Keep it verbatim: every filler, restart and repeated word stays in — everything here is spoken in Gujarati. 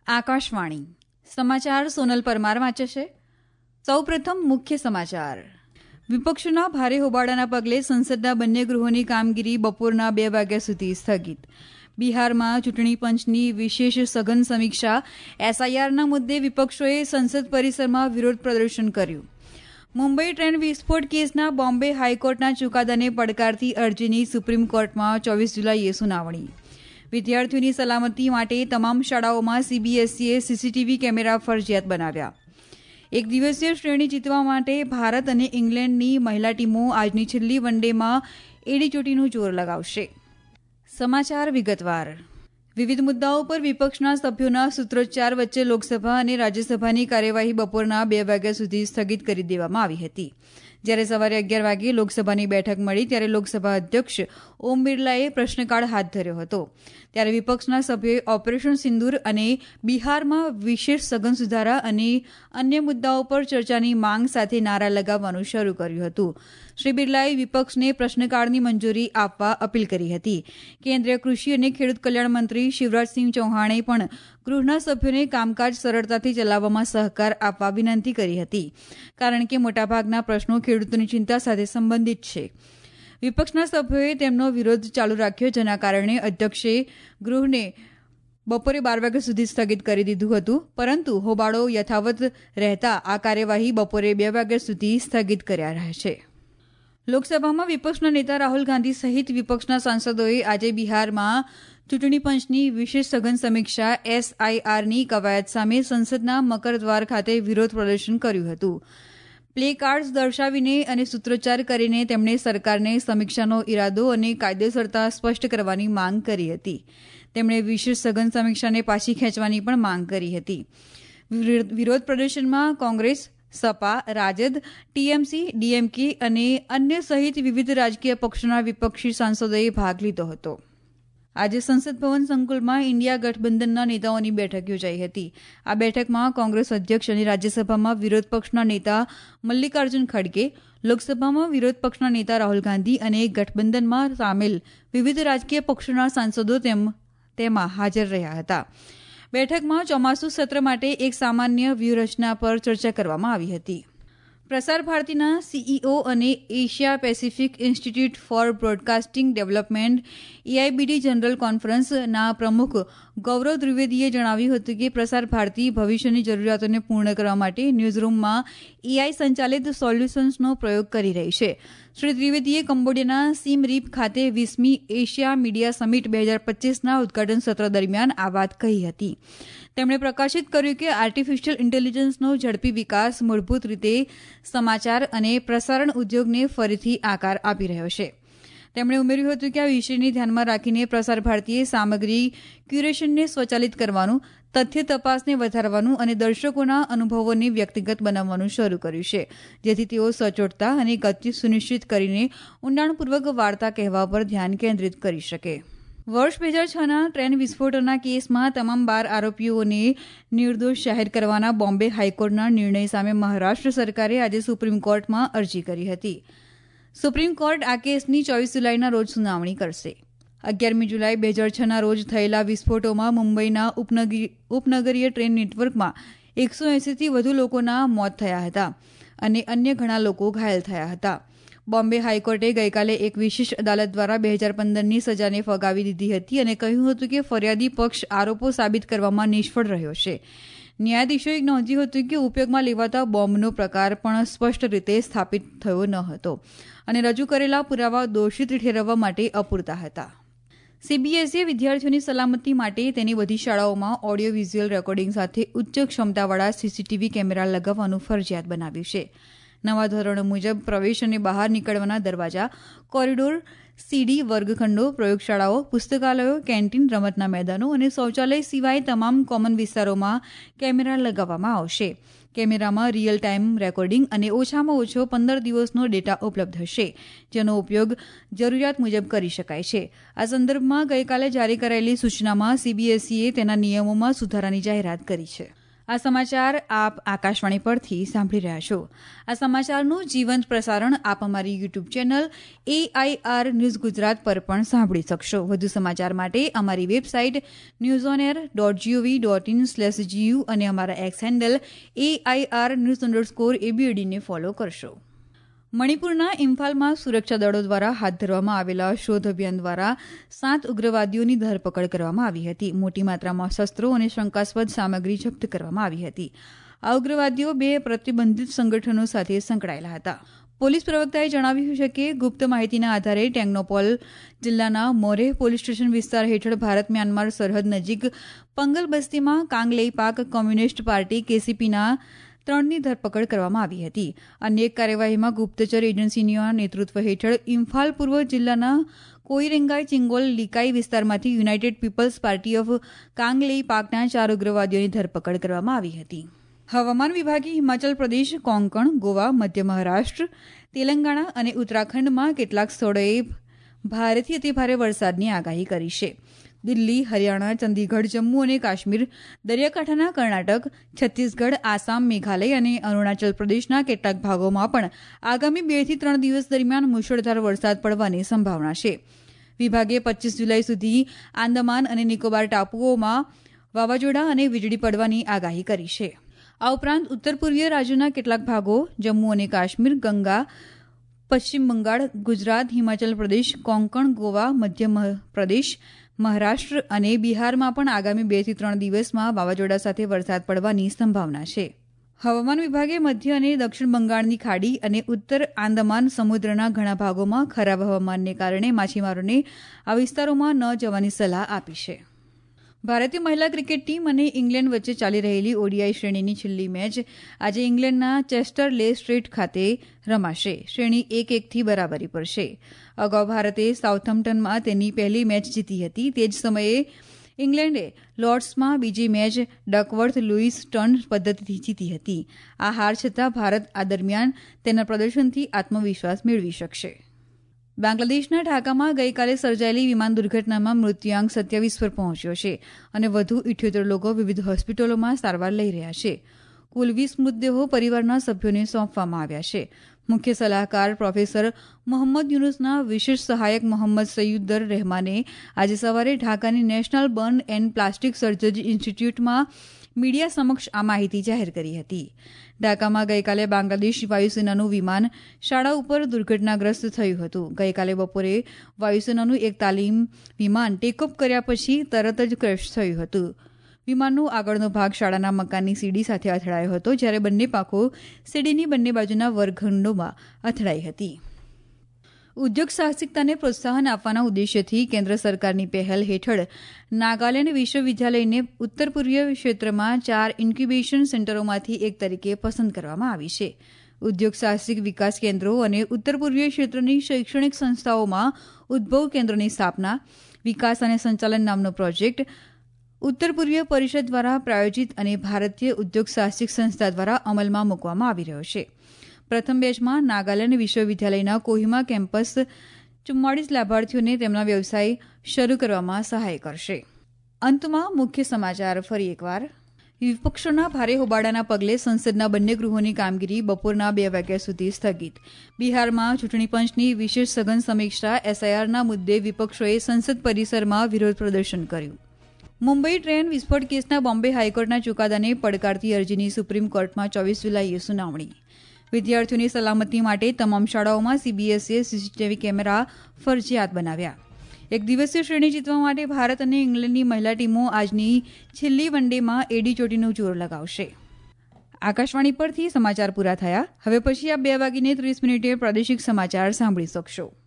આકાશવાણી સમાચાર સોનલ પરમાર વાંચે છે. સૌપ્રથમ મુખ્ય સમાચાર. વિપક્ષોના ભારે હોબાળાના પગલે સંસદના બંને ગૃહોની કામગીરી બપોરના બે વાગ્યા સુધી સ્થગિત. બિહારમાં ચૂંટણી પંચની વિશેષ સઘન સમીક્ષા એસઆઈઆરના મુદ્દે વિપક્ષોએ સંસદ પરિસરમાં વિરોધ પ્રદર્શન કર્યું. મુંબઈ ટ્રેન વિસ્ફોટ કેસના બોમ્બે હાઈકોર્ટના ચુકાદાને પડકારતી અરજીની સુપ્રીમ કોર્ટમાં ચોવીસ જુલાઈએ સુનાવણી. વિદ્યાર્થીઓની સલામતી માટે તમામ શાળાઓમાં સીબીએસઈએ સીસીટીવી કેમેરા ફરજિયાત બનાવ્યા. એક દિવસીય શ્રેણી જીતવા માટે ભારત અને ઇંગ્લેન્ડની મહિલા ટીમો આજની છેલ્લી વન ડેમાં એડીચોટીનું જોર લગાવશે. સમાચાર વિગતવાર. વિવિધ મુદ્દાઓ પર વિપક્ષના સભ્યોના સૂત્રોચ્ચાર વચ્ચે લોકસભા અને રાજ્યસભાની કાર્યવાહી બપોરના બે વાગ્યા સુધી સ્થગિત કરી દેવામાં આવી હતી. જ્યારે સવારે અગિયાર વાગે લોકસભાની બેઠક મળી ત્યારે લોકસભા અધ્યક્ષ ઓમ બિરલાએ પ્રશ્નકાળ હાથ ધર્યો હતો. ત્યારે વિપક્ષના સભ્યોએ ઓપરેશન સિંદૂર અને બિહારમાં વિશેષ સઘન સુધારા અને અન્ય મુદ્દાઓ પર ચર્ચાની માંગ સાથે નારા લગાવવાનું શરૂ કર્યું હતું. શ્રી બિરલાએ વિપક્ષને પ્રશ્નકાળની મંજૂરી આપવા અપીલ કરી હતી. કેન્દ્રીય કૃષિ અને ખેડૂત કલ્યાણ મંત્રી શિવરાજસિંહ ચૌહાણે પણ ગૃહના સભ્યોને કામકાજ સરળતાથી ચલાવવામાં સહકાર આપવા વિનંતી કરી હતી, કારણ કે મોટાભાગના પ્રશ્નો ખેડૂતોની ચિંતા સાથે સંબંધિત છે. વિપક્ષના સભ્યોએ તેમનો વિરોધ ચાલુ રાખ્યો, જેના કારણે અધ્યક્ષે ગૃહને બપોરે બાર વાગ્યા સુધી સ્થગિત કરી દીધું હતું, પરંતુ હોબાળો યથાવત રહેતા આ કાર્યવાહી બપોરે બે વાગ્યા સુધી સ્થગિત કર્યા રહે છે. લોકસભામાં વિપક્ષના નેતા રાહુલ ગાંધી સહિત વિપક્ષના સાંસદોએ આજે બિહારમાં ચૂંટણી પંચની વિશેષ સઘન સમીક્ષા એસઆઈઆરની કવાયત સામે સંસદના મકરદ્વાર ખાતે વિરોધ પ્રદર્શન કર્યું હતું. પ્લે કાર્ડ્સ દર્શાવીને અને સૂત્રોચ્ચાર કરીને તેમણે સરકારને સમીક્ષાનો ઇરાદો અને કાયદેસરતા સ્પષ્ટ કરવાની માંગ કરી હતી. તેમણે વિશેષ સઘન સમીક્ષાને પાછી ખેંચવાની પણ માંગ કરી હતી. વિરોધ પ્રદર્શનમાં કોંગ્રેસ, સપા, રાજદ, ટીએમસી, ડીએમકે અને અન્ય સહિત વિવિધ રાજકીય પક્ષોના વિપક્ષી સાંસદોએ ભાગ લીધો હતો. આજે સંસદ ભવન સંકુલમાં ઇન્ડિયા ગઠબંધનના નેતાઓની બેઠક યોજાઈ હતી. આ બેઠકમાં કોંગ્રેસ અધ્યક્ષ અને રાજ્યસભામાં વિરોધ પક્ષના નેતા મલ્લિકાર્જુન ખડગે, લોકસભામાં વિરોધ પક્ષના નેતા રાહુલ ગાંધી અને ગઠબંધનમાં સામેલ વિવિધ રાજકીય પક્ષોના સાંસદો તેમાં હાજર રહ્યા હતા. બેઠકમાં ચોમાસુ સત્ર માટે એક સામાન્ય વ્યૂહરચના પર ચર્ચા કરવામાં આવી હતી. પ્રસાર ભારતીના સીઈઓ અને Asia Pacific institute for broadcasting development AIBD general કોન્ફરન્સના પ્રમુખ ગૌરવ ત્રિવેદીએ જણાવ્યું હતું કે પ્રસાર ભારતી ભવિષ્યની જરૂરિયાતોને પૂર્ણ કરવા માટે ન્યૂઝરૂમમાં એઆઈ સંચાલિત સોલ્યુશન્સનો પ્રયોગ કરી રહી છે. શ્રી ત્રિવેદીએ કંબોડિયાના સીમ રીપ ખાતે વીસમી એશિયા મીડિયા સમિટ બે હજાર પચીસના ઉદઘાટન સત્ર દરમિયાન આ વાત કહી હતી. તેમણે પ્રકાશિત કર્યું કે આર્ટિફિશિયલ ઇન્ટેલિજન્સનો ઝડપી વિકાસ મૂળભૂત રીતે સમાચાર અને પ્રસારણ ઉદ્યોગને ફરીથી આકાર આપી રહ્યો છે. તેમણે ઉમેર્યું હતું કે આ વિષયને ધ્યાનમાં રાખીને પ્રસાર ભારતીએ સામગ્રી ક્યુરેશનને સ્વચાલિત કરવાનું, તથ્ય તપાસને વધારવાનું અને દર્શકોના અનુભવોને વ્યક્તિગત બનાવવાનું શરૂ કર્યું છે, જેથી તેઓ સચોટતા અને ગતિ સુનિશ્ચિત કરીને ઊંડાણપૂર્વક વાર્તા કહેવા પર ધ્યાન કેન્દ્રિત કરી શકે. વર્ષ બે હજાર છના ટ્રેન વિસ્ફોટના કેસમાં તમામ બાર આરોપીઓને નિર્દોષ જાહેર કરવાના બોમ્બે હાઈકોર્ટના નિર્ણય સામે મહારાષ્ટ્ર સરકારે આજે સુપ્રીમ કોર્ટમાં અરજી કરી હતી. સુપ્રીમ કોર્ટ આ કેસની ચોવીસ જુલાઈના રોજ સુનાવણી કરશે. અગિયારમી જુલાઈ બે હજાર છના રોજ થયેલા વિસ્ફોટોમાં મુંબઈના ઉપનગરીય ટ્રેન નેટવર્કમાં એકસો એંસીથી વધુ લોકોના મોત થયા હતા અને અન્ય ઘણા લોકો ઘાયલ થયા હતા. બોમ્બે હાઈકોર્ટે ગઈકાલે એક વિશેષ અદાલત દ્વારા બે હજાર પંદરની સજાને ફગાવી દીધી હતી અને કહ્યું હતું કે ફરિયાદી પક્ષ આરોપો સાબિત કરવામાં નિષ્ફળ રહ્યો છે. ન્યાયાધીશોએ નોંધ્યું હતું કે ઉપયોગમાં લેવાતા બોમ્બનો પ્રકાર પણ સ્પષ્ટ રીતે સ્થાપિત થયો ન હતો અને રજૂ કરેલા પુરાવા દોષિત ઠેરવવા માટે અપૂરતા હતા. સીબીએસઈએ વિદ્યાર્થીઓની સલામતી માટે તેની બધી શાળાઓમાં ઓડિયો વિઝ્યુઅલ રેકોર્ડિંગ સાથે ઉચ્ચ ક્ષમતાવાળા સીસીટીવી કેમેરા લગાવવાનું ફરજિયાત બનાવ્યું છે. નવા ધોરણો મુજબ પ્રવેશ અને બહાર નીકળવાના દરવાજા, કોરિડોર, સીડી, વર્ગખંડો, પ્રયોગશાળાઓ, પુસ્તકાલયો, કેન્ટીન, રમતના મેદાનો અને શૌચાલય સિવાય તમામ કોમન વિસ્તારોમાં કેમેરા લગાવવામાં આવશે. કેમેરામાં રિયલ ટાઈમ રેકોર્ડિંગ અને ઓછામાં ઓછો પંદર દિવસનો ડેટા ઉપલબ્ધ હશે, જેનો ઉપયોગ જરૂરિયાત મુજબ કરી શકાય છે. આ સંદર્ભમાં ગઈકાલે જારી કરાયેલી સૂચનામાં સીબીએસઈએ તેના નિયમોમાં સુધારાની જાહેરાત કરી છે. આ સમાચાર આપ આકાશવાણી પરથી સાંભળી રહ્યા છો. આ સમાચારનું જીવંત પ્રસારણ આપ અમારી YouTube channel AIR news Gujarat પર પણ સાંભળી શકશો. વધુ સમાચાર માટે અમારી website news on air dot GOV dot in slash GU અને અમારા X handle AIR news underscore એબીએડીને ફોલો કરશો. મણિપુરના ઇમ્ફાલમાં સુરક્ષા દળો દ્વારા હાથ ધરવામાં આવેલા શોધ અભિયાન દ્વારા સાત ઉગ્રવાદીઓની ધરપકડ કરવામાં આવી હતી. મોટી માત્રામાં શસ્ત્રો અને શંકાસ્પદ સામગ્રી જપ્ત કરવામાં આવી હતી. આ ઉગ્રવાદીઓ બે પ્રતિબંધિત સંગઠનો સાથે સંકળાયેલા હતા. પોલીસ પ્રવક્તાએ જણાવ્યું છે કે ગુપ્ત માહિતીના આધારે ટેંગનોપોલ જિલ્લાના મોરેહ પોલીસ સ્ટેશન વિસ્તાર હેઠળ ભારત મ્યાનમાર સરહદ નજીક પંગલ બસ્તીમાં કાંગલેઈ પાક કોમ્યુનિસ્ટ પાર્ટી કેસીપીના ત્રણની ધરપકડ કરવામાં આવી હતી. અન્ય એક કાર્યવાહીમાં ગુપ્તચર એજન્સીના નેતૃત્વ હેઠળ ઇમ્ફાલ પૂર્વ જિલ્લાના કોઈરેંગાઈ ચિંગોલ લીકાઈ વિસ્તારમાંથી united people's party of Kanglei પાકના ચાર ઉગ્રવાદીઓની ધરપકડ કરવામાં આવી હતી. હવામાન વિભાગે હિમાચલ પ્રદેશ, કોંકણ, ગોવા, મધ્ય મહારાષ્ટ્ર, તેલંગાણા અને ઉત્તરાખંડમાં કેટલાક સ્થળોએ ભારેથી અતિભારે વરસાદની આગાહી કરી છે. દિલ્હી, હરિયાણા, ચંદીગઢ, જમ્મુ અને કાશ્મીર, દરિયાકાંઠાના કર્ણાટક, છત્તીસગઢ, આસામ, મેઘાલય અને અરુણાચલ પ્રદેશના કેટલાક ભાગોમાં પણ આગામી બે થી ત્રણ દિવસ દરમિયાન મુશળધાર વરસાદ પડવાની સંભાવના છે. વિભાગે પચ્ચીસ જુલાઈ સુધી આંદામાન અને નિકોબાર ટાપુઓમાં વાવાઝોડા અને વીજળી પડવાની આગાહી કરી છે. આ ઉપરાંત ઉત્તર પૂર્વીય રાજ્યોના કેટલાક ભાગો, જમ્મુ અને કાશ્મીર, ગંગા, પશ્ચિમ બંગાળ, ગુજરાત, હિમાચલ પ્રદેશ, કોંકણ, ગોવા, મધ્ય પ્રદેશ, મહારાષ્ટ્ર અને બિહારમાં પણ આગામી બે થી ત્રણ દિવસમાં વાવાઝોડા સાથે વરસાદ પડવાની સંભાવના છે. હવામાન વિભાગે મધ્ય અને દક્ષિણ બંગાળની ખાડી અને ઉત્તર આંદામાન સમુદ્રના ઘણા ભાગોમાં ખરાબ હવામાનને કારણે માછીમારોને આ વિસ્તારોમાં ન જવાની સલાહ આપી છે. ભારતીય મહિલા ક્રિકેટ ટીમ અને ઇંગ્લેન્ડ વચ્ચે ચાલી રહેલી ઓડીઆઈ શ્રેણીની છેલ્લી મેચ આજે ઇંગ્લેન્ડના ચેસ્ટર લે સ્ટ્રીટ ખાતે રમાશે. શ્રેણી એક એકથી બરાબરી પર છે. અગાઉ ભારતે સાઉથમ્પટનમાં તેની પહેલી મેચ જીતી હતી. તે જ સમયે ઇંગ્લેન્ડે લોર્ડ્સમાં બીજી મેચ ડકવર્થ લુઇસ ટર્ન પદ્ધતિથી જીતી હતી. આ હાર છતાં ભારત આ દરમિયાન તેના પ્રદર્શનથી આત્મવિશ્વાસ મેળવી શકશે. બાંગ્લાદેશના ઢાકામાં ગઈકાલે સર્જાયેલી વિમાન દુર્ઘટનામાં મૃત્યુઆંક સત્યાવીસ પર પહોંચ્યો છે અને વધુ ઇઠ્યોતેર લોકો વિવિધ હોસ્પિટલોમાં સારવાર લઈ રહ્યા છે. કુલ વીસ મૃતદેહો પરિવારના સભ્યોને સોંપવામાં આવ્યા છે. મુખ્ય સલાહકાર પ્રોફેસર મોહમ્મદ યુનુસના વિશેષ સહાયક મોહમ્મદ સૈયુદર રહેમાને આજે સવારે ઢાકાની national burn and plastic surgery ઇન્સ્ટિટ્યૂટમાં મીડિયા સમક્ષ આ માહિતી જાહેર કરી હતી. ઢાકામાં ગઈકાલે બાંગ્લાદેશ વાયુસેનાનું વિમાન શાળા ઉપર દુર્ઘટનાગ્રસ્ત થયું હતું. ગઈકાલે બપોરે વાયુસેનાનું એક તાલીમ વિમાન ટેકઓફ કર્યા પછી તરત જ ક્રેશ થયું હતું. વિમાનનો આગળનો ભાગ શાળાના મકાનની સીડી સાથે અથડાયો હતો, જ્યારે બંને પાંખો સીડીની બંને બાજુના વર્ગખંડોમાં અથડાઈ હતી. ઉદ્યોગ સાહસિકતાને પ્રોત્સાહન આપવાના ઉદ્દેશ્યથી કેન્દ્ર સરકારની પહેલ હેઠળ નાગાલેન્ડ વિશ્વવિદ્યાલયને ઉત્તર પૂર્વીય ક્ષેત્રમાં ચાર ઇન્ક્યુબેશન સેન્ટરોમાંથી એક તરીકે પસંદ કરવામાં આવી છે. ઉદ્યોગ સાહસિક વિકાસ કેન્દ્રો અને ઉત્તર પૂર્વીય ક્ષેત્રની શૈક્ષણિક સંસ્થાઓમાં ઉદ્ભવ કેન્દ્રોની સ્થાપના, વિકાસ અને સંચાલન નામનો પ્રોજેક્ટ ઉત્તર પૂર્વીય પરિષદ દ્વારા પ્રાયોજિત અને ભારતીય ઉદ્યોગ સાહસિક સંસ્થા દ્વારા અમલમાં મૂકવામાં આવી રહ્યો છે. પ્રથમ બેચમાં નાગાલેન્ડ વિશ્વવિદ્યાલયના કોહિમા કેમ્પસ ચુમ્માળીસ લાભાર્થીઓને તેમના વ્યવસાય શરૂ કરવામાં સહાય કરશે. અંતમાં મુખ્ય સમાચાર ફરી એકવાર. વિપક્ષોના ભારે હોબાળાના પગલે સંસદના બંને ગૃહોની કામગીરી બપોરના બે વાગ્યા સુધી સ્થગિત. બિહારમાં ચૂંટણી પંચની વિશેષ સઘન સમીક્ષા એસઆઈઆરના મુદ્દે વિપક્ષોએ સંસદ પરિસરમાં વિરોધ પ્રદર્શન કર્યું. મુંબઈ ટ્રેન વિસ્ફોટ કેસના બોમ્બે હાઈકોર્ટના ચુકાદાને પડકારતી અરજીની સુપ્રીમ કોર્ટમાં ચોવીસ જુલાઈએ સુનાવણી. વિદ્યાર્થીઓની સલામતી માટે તમામ શાળાઓમાં સીબીએસઈએ સીસીટીવી કેમેરા ફરજિયાત બનાવ્યા. એક દિવસીય શ્રેણી જીતવા માટે ભારત અને ઇંગ્લેન્ડની મહિલા ટીમો આજની છેલ્લી વન ડેમાં એડી ચોટીનું જોર લગાવશે. આકાશવાણી પરથી સમાચાર પૂરા થયા. હવે પછી આપ બે વાગીને ત્રીસ મિનિટે પ્રાદેશિક સમાચાર સાંભળી શકશો.